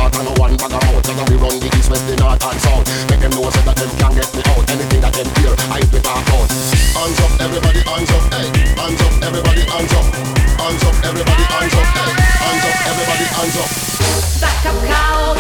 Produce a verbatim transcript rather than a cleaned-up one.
heart and a one bag of mouth. Then we run the east, west, the north and south. Make them know so that them can't get me out. Anything that them hear, I hit with our out. Hands up, everybody, hands up, hey. Hands up, everybody, hands up. Hands up, everybody, hands up, hey. Hands up, everybody, hands up. Back up, cow.